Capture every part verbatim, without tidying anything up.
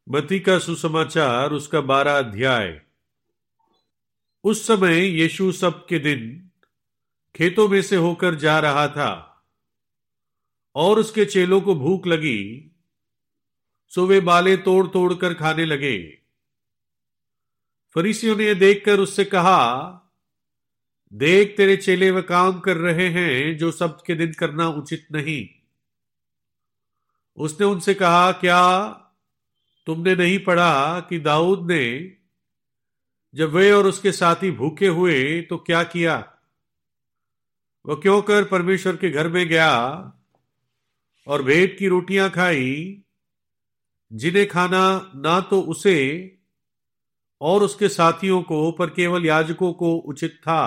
मत्ती का सुसमाचार उसका बारह अध्याय। उस समय यीशु सबके दिन खेतों में से होकर जा रहा था और उसके चेलों को भूख लगी, सो वे बालें तोड़ तोड़ कर खाने लगे। फरीसियों ने यह देखकर उससे कहा, देख, तेरे चेले वह काम कर रहे हैं जो सबके दिन करना उचित नहीं। उसने उनसे कहा, क्या तुमने नहीं पढ़ा कि दाऊद ने जब वे और उसके साथी भूखे हुए तो क्या किया? वह क्यों कर परमेश्वर के घर में गया और भेंट की रोटियां खाई, जिन्हें खाना ना तो उसे और उसके साथियों को पर केवल याजकों को उचित था।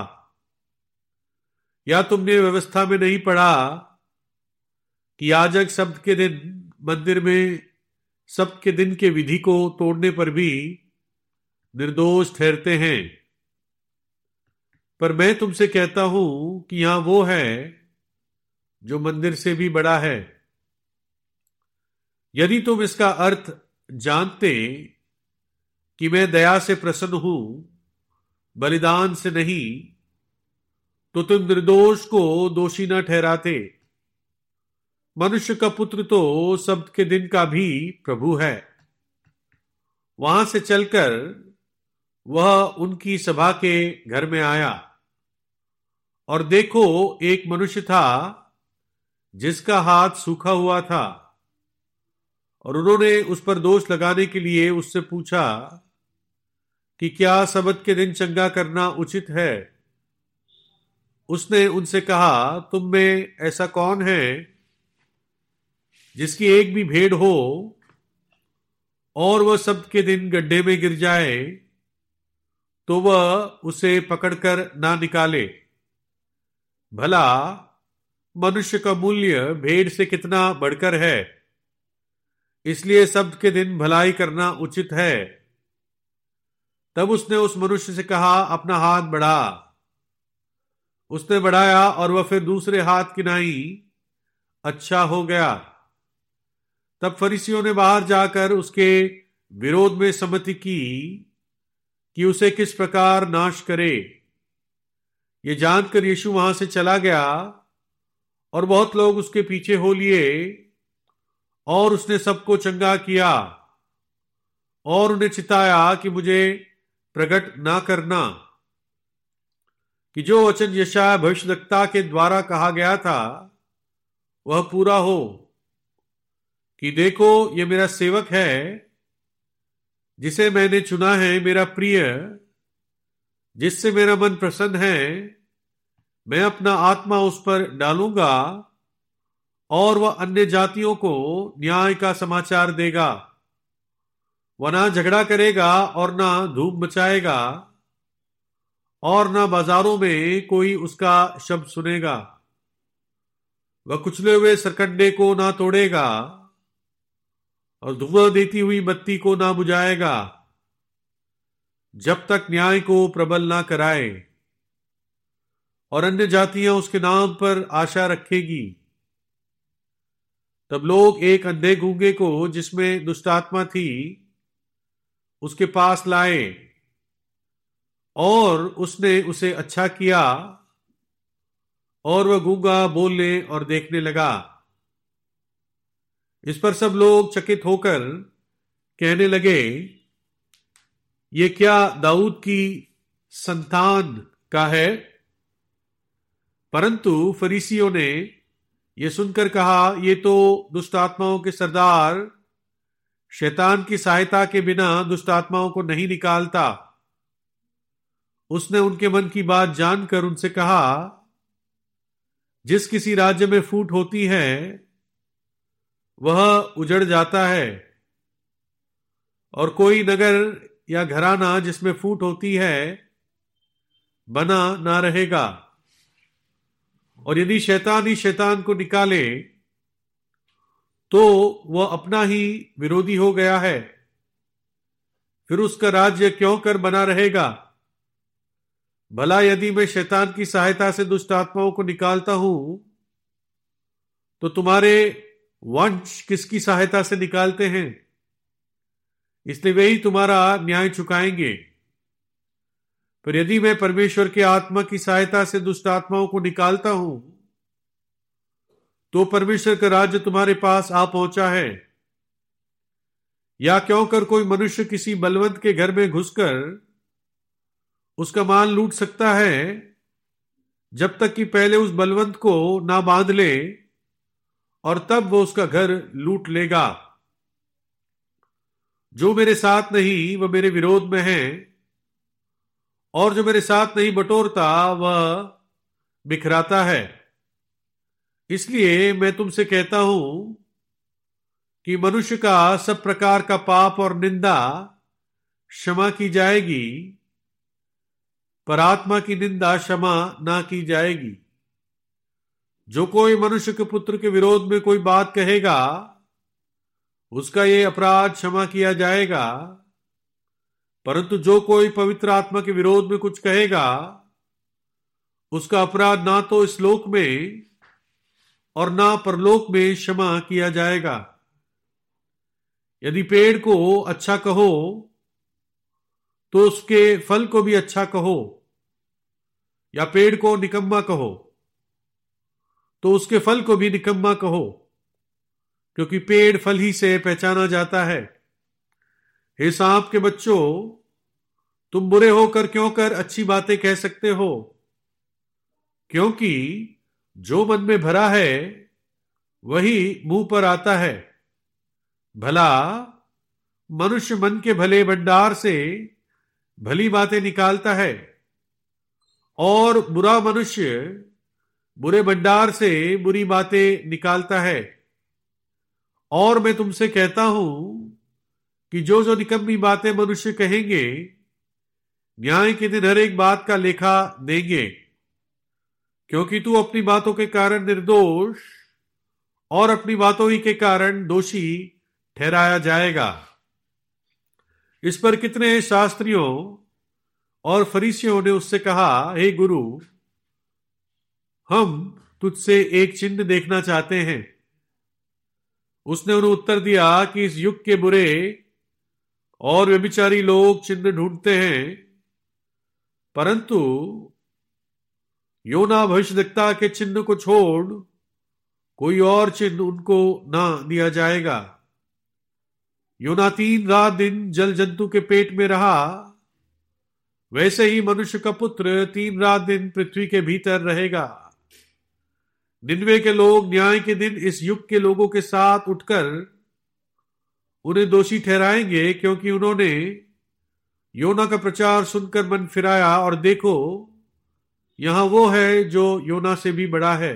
या तुमने व्यवस्था में नहीं पढ़ा कि याजक शब्द के दिन मंदिर में सबके दिन के विधि को तोड़ने पर भी निर्दोष ठहरते हैं? पर मैं तुमसे कहता हूं कि यहां वो है जो मंदिर से भी बड़ा है। यदि तुम इसका अर्थ जानते कि मैं दया से प्रसन्न हूं, बलिदान से नहीं, तो तुम निर्दोष को दोषी न ठहराते। मनुष्य का पुत्र तो शब्द के दिन का भी प्रभु है। वहां से चलकर वह उनकी सभा के घर में आया और देखो, एक मनुष्य था जिसका हाथ सूखा हुआ था, और उन्होंने उस पर दोष लगाने के लिए उससे पूछा कि क्या सबत के दिन चंगा करना उचित है? उसने उनसे कहा, तुम में ऐसा कौन है जिसकी एक भी भेड़ हो और वह सबत के दिन गड्ढे में गिर जाए तो वह उसे पकड़कर ना निकाले? भला मनुष्य का मूल्य भेड़ से कितना बढ़कर है। इसलिए शब्द के दिन भलाई करना उचित है। तब उसने उस मनुष्य से कहा, अपना हाथ बढ़ा। उसने बढ़ाया और वह फिर दूसरे हाथ की नाई अच्छा हो गया। तब फरीसियों ने बाहर जाकर उसके विरोध में सम्मति की कि उसे किस प्रकार नाश करे। ये जानकर यीशु वहां से चला गया और बहुत लोग उसके पीछे हो लिए, और उसने सबको चंगा किया और उन्हें चिताया कि मुझे प्रकट ना करना, कि जो वचन यशायाह भविष्यद्वक्ता के द्वारा कहा गया था वह पूरा हो, कि देखो, ये मेरा सेवक है जिसे मैंने चुना है, मेरा प्रिय, जिससे मेरा मन प्रसन्न है। मैं अपना आत्मा उस पर डालूंगा और वह अन्य जातियों को न्याय का समाचार देगा। वह ना झगड़ा करेगा और ना धूम मचाएगा, और ना बाजारों में कोई उसका शब्द सुनेगा। वह कुचले हुए सरकंडे को ना तोड़ेगा और धुआं देती हुई बत्ती को ना बुझाएगा, जब तक न्याय को प्रबल ना कराए। और अन्य जातियां उसके नाम पर आशा रखेगी। तब लोग एक अंधे गूंगे को, जिसमें दुष्टात्मा थी, उसके पास लाए, और उसने उसे अच्छा किया, और वह गूंगा बोलने और देखने लगा। इस पर सब लोग चकित होकर कहने लगे, ये क्या दाऊद की संतान का है? परंतु फरीसियों ने यह सुनकर कहा, ये तो दुष्ट आत्माओं के सरदार शैतान की सहायता के बिना दुष्ट आत्माओं को नहीं निकालता। उसने उनके मन की बात जानकर उनसे कहा, जिस किसी राज्य में फूट होती है वह उजड़ जाता है, और कोई नगर या घराना जिसमें फूट होती है बना ना रहेगा। और यदि शैतान ही शैतान को निकाले तो वह अपना ही विरोधी हो गया है, फिर उसका राज्य क्यों कर बना रहेगा? भला यदि मैं शैतान की सहायता से दुष्ट आत्माओं को निकालता हूं, तो तुम्हारे वंश किसकी सहायता से निकालते हैं? इसलिए वे ही तुम्हारा न्याय चुकाएंगे। पर यदि मैं परमेश्वर के आत्मा की सहायता से दुष्ट आत्माओं को निकालता हूं, तो परमेश्वर का राज्य तुम्हारे पास आ पहुंचा है। या क्यों कर कोई मनुष्य किसी बलवंत के घर में घुसकर उसका माल लूट सकता है, जब तक कि पहले उस बलवंत को ना बांध ले, और तब वो उसका घर लूट लेगा। जो मेरे साथ नहीं वह मेरे विरोध में है, और जो मेरे साथ नहीं बटोरता वह बिखराता है। इसलिए मैं तुमसे कहता हूं कि मनुष्य का सब प्रकार का पाप और निंदा क्षमा की जाएगी, पर आत्मा की निंदा क्षमा ना की जाएगी। जो कोई मनुष्य के पुत्र के विरोध में कोई बात कहेगा, उसका ये अपराध क्षमा किया जाएगा, परंतु जो कोई पवित्र आत्मा के विरोध में कुछ कहेगा, उसका अपराध ना तो इस लोक में और ना परलोक में क्षमा किया जाएगा। यदि पेड़ को अच्छा कहो तो उसके फल को भी अच्छा कहो, या पेड़ को निकम्मा कहो तो उसके फल को भी निकम्मा कहो, क्योंकि पेड़ फल ही से पहचाना जाता है। हे सांप के बच्चों, तुम बुरे होकर क्यों कर अच्छी बातें कह सकते हो? क्योंकि जो मन में भरा है वही मुंह पर आता है। भला मनुष्य मन के भले भंडार से भली बातें निकालता है, और बुरा मनुष्य बुरे भंडार से बुरी बातें निकालता है। और मैं तुमसे कहता हूं कि जो जो निकम्मी बातें मनुष्य कहेंगे, न्याय के दिन हर एक बात का लेखा देंगे। क्योंकि तू अपनी बातों के कारण निर्दोष और अपनी बातों ही के कारण दोषी ठहराया जाएगा। इस पर कितने शास्त्रियों और फरीसियों ने उससे कहा, हे गुरु, हम तुझसे एक चिन्ह देखना चाहते हैं। उसने उन्हें उत्तर दिया कि इस युग के बुरे और व्यभिचारी लोग चिन्ह ढूंढते हैं, परंतु योना भविष्यद्वक्ता के चिन्ह को छोड़ कोई और चिन्ह उनको ना दिया जाएगा। योना तीन रात दिन जल जंतु के पेट में रहा, वैसे ही मनुष्य का पुत्र तीन रात दिन पृथ्वी के भीतर रहेगा। निन्वे के लोग न्याय के दिन इस युग के लोगों के साथ उठकर उन्हें दोषी ठहराएंगे, क्योंकि उन्होंने योना का प्रचार सुनकर मन फिराया, और देखो यहां वो है जो योना से भी बड़ा है।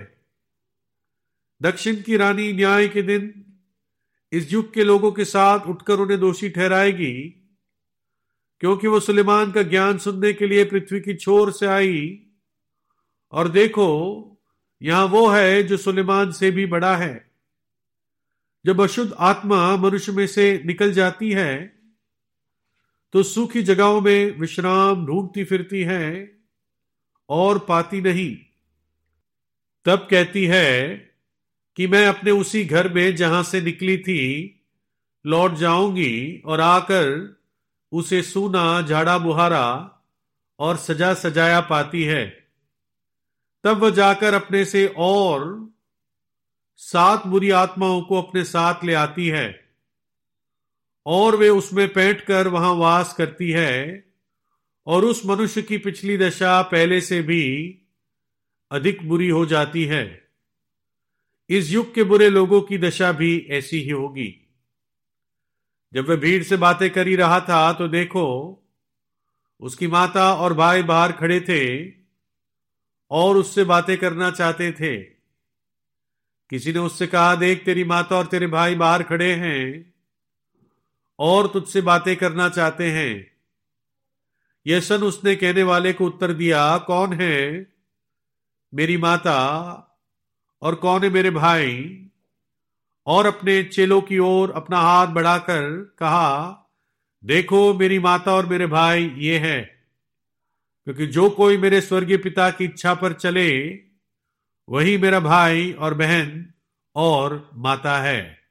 दक्षिण की रानी न्याय के दिन इस युग के लोगों के साथ उठकर उन्हें दोषी ठहराएगी, क्योंकि वो सुलेमान का ज्ञान सुनने के लिए पृथ्वी की छोर से आई, और देखो यहां वो है जो सुलेमान से भी बड़ा है। जब अशुद्ध आत्मा मनुष्य में से निकल जाती है तो सूखी जगहों में विश्राम ढूंढती फिरती है और पाती नहीं। तब कहती है कि मैं अपने उसी घर में जहां से निकली थी लौट जाऊंगी, और आकर उसे सूना झाड़ा बुहारा और सजा सजाया पाती है। तब वह जाकर अपने से और सात बुरी आत्माओं को अपने साथ ले आती है, और वे उसमें बैठकर वहां वास करती है, और उस मनुष्य की पिछली दशा पहले से भी अधिक बुरी हो जाती है। इस युग के बुरे लोगों की दशा भी ऐसी ही होगी। जब वह भीड़ से बातें कर ही रहा था तो देखो, उसकी माता और भाई बाहर खड़े थे और उससे बातें करना चाहते थे। किसी ने उससे कहा, देख तेरी माता और तेरे भाई बाहर खड़े हैं और तुझसे बातें करना चाहते हैं। यह सन उसने कहने वाले को उत्तर दिया, कौन है मेरी माता और कौन है मेरे भाई? और अपने चेलों की ओर अपना हाथ बढ़ाकर कहा, देखो मेरी माता और मेरे भाई ये है। क्योंकि जो कोई मेरे स्वर्गीय पिता की इच्छा पर चले वही मेरा भाई और बहन और माता है।